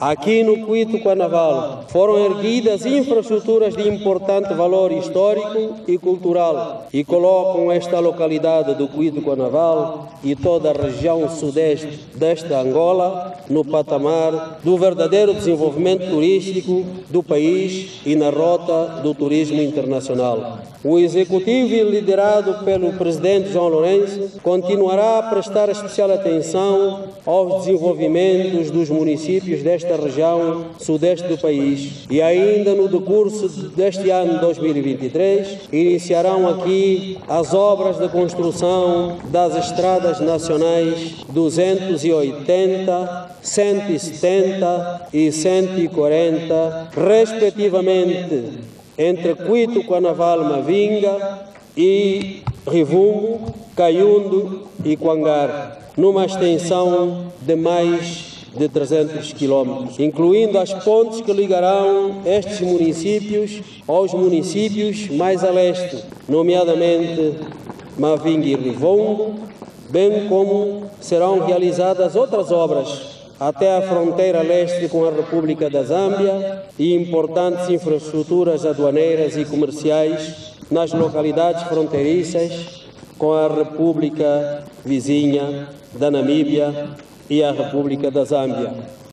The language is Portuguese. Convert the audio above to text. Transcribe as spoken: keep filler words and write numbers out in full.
Aqui no Cuito Carnaval foram erguidas infraestruturas de importante valor histórico e cultural e colocam esta localidade do Cuito Carnaval e toda a região sudeste desta Angola no patamar do verdadeiro desenvolvimento turístico do país e na rota do turismo internacional. O Executivo, liderado pelo Presidente João Lourenço, continuará a prestar especial atenção aos desenvolvimentos dos municípios desta região sudeste do país e ainda no decurso deste ano dois mil e vinte e três iniciarão aqui as obras de construção das estradas nacionais duzentos e oitenta, cento e setenta e cento e quarenta, respectivamente, entre Cuito, Carnaval, Mavinga e Rivungo, Caiundo e Quangar, numa extensão de mais de trezentos quilómetros, incluindo as pontes que ligarão estes municípios aos municípios mais a leste, nomeadamente Mavinga e Rivungo, bem como serão realizadas outras obras até a fronteira leste com a República da Zâmbia e importantes infraestruturas aduaneiras e comerciais nas localidades fronteiriças com a República vizinha da Namíbia e a República da Zâmbia.